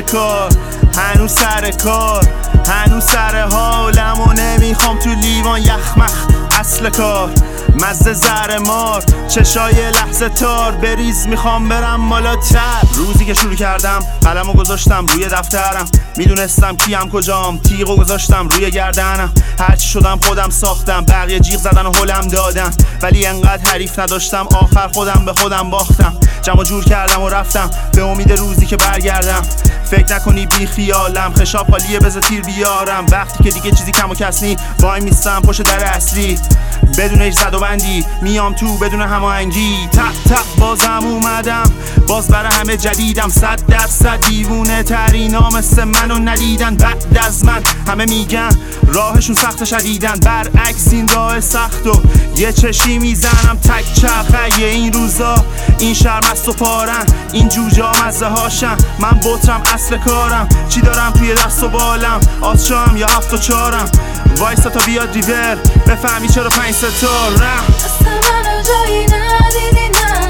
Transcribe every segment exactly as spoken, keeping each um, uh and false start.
کار، هنوز سر کار، هنوز سر حالم و نمیخوام تو لیوان یخمخ. اصل کار مزه زر مار، چشای لحظه تار بریز میخوام برم بالاتر. روزی که شروع کردم قلمو گذاشتم روی دفترم، میدونستم کیم کجام، تیغو گذاشتم روی گردنم. هرچی شدم خودم ساختم، بقیه جیغ زدن و هلم دادن، ولی انقدر حریف نداشتم آخر خودم به خودم باختم. جمع جور کردم و رفتم به امید روزی که برگردم. فکر نکنی بی خیالم، خشاب خالیه بذار تیر بیارم. وقتی که دیگه چیزی کم و کس نی، وای میستم پشت در اصلی بدون هیچ زد و بندی، میام تو بدون هماهنگی. تق تق بازم اومدم، باز برای همه جدیدم. صد درصد دیوونه ترینا مثل منو ندیدن. بعد از من همه میگن راهشون سخت شدیدن، برعکس این راه سخت و یه چشی میزنم. تک چرخه این روزا این شرمست و پارن، این جوجا مزه هاشن، من بطرم اصل کارم. چی دارم توی دست و بالم، آسشام یا هفت و چارم. وایستا تا بیاد ریور بفهمی چرا پنج ستار رم. دست منو جایی ندیدی نه،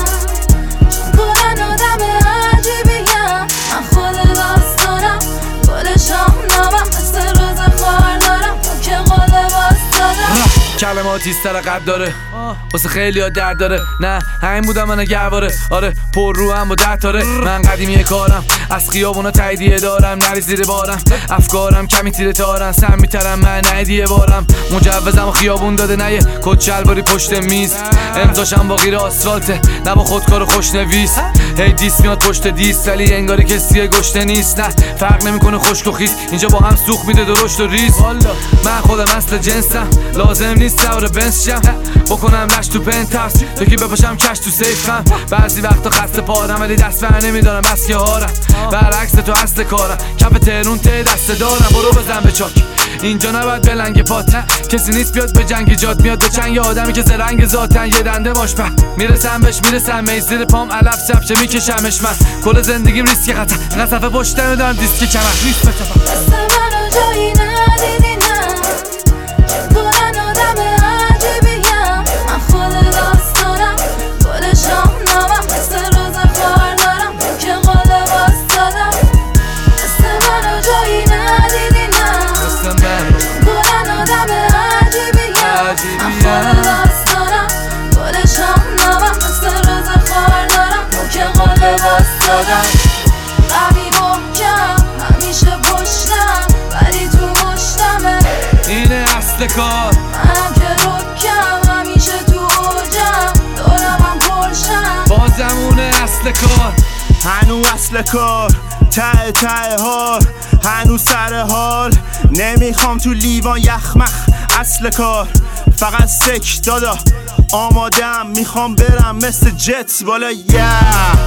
چون کلن آدم عجیبیم. من خود داستانم، گل شاهنامم، مثل روز خوار دارم تو که قول باستادم. کلماتی سر قد داره، واسه خیلی ها درد داره. نه همین بودم من گهواره، آره پر رو هم با ده تاره. من قدیمی کارم، از خیابونا تاییدیه دارم، نری زیر بارم. افکارم کمی تیره تارن، سم میترم من ندیه بارم. مجوزم و خیابون داده نه یه کت شلواری پشت میز. امضاشم با غیر آسفالته، نه با خودکار خوشنویس. هی دیس میاد پشت دیس، ولی انگار کسی گشته نیست. نه فرق نمیکنه خشک و خیس، اینجا با هم سوخت میده درشت و ریز. من خودم اصل جنسم، لازم نیست سوار بنز شم، بکنم لش تو پنتاس، یکی بپاشم کش تو سیفم. بعضی وقتا خسته پارم، ولی دست بر نمیدارم بس که هارم. برعکس تو اصل کارم، کف تهرون ته دست دارم. برو بزن به چاک، اینجا نباید بلنگ پات. کسی نیست بیاد به جنگ جات، میاد به چنگ آدمی که زرنگ ذاتن. یه دنده باش به میرسم بهش میرسم، میزیر پام علف چپچه میکشمش. من کل زندگیم ریسک خطر، اینقدر صفحه پشتم دارم دیسک کمر ریسک بچفم. دست منو جایی ندیدی نه، چون کلن آدم عجیبیم. من خود داستانم، گل شاهنامم، مثل روز خوار دارم تو که قول باستادم. دست منو جایی ندیدی نه، دست من کلن آدم عجیبیم. من خود داستانم، گل شاهنامم، مثل روز خوار دارم تو که قول باستادم. قوی محکم همیشه پشتم، ولی تو مشتمه اینه اصل کار. منم که رکم همیشه تو اوجم، دورم هم پرشم. بازمونه اصل کار، هنوز اصل کار، ته ته حال، هنوز سر حال. نمیخوام تو لیوان یخمخ. اصل کار فقط سک دادا، آمادم میخوام برم مثل جت بالا. yeah.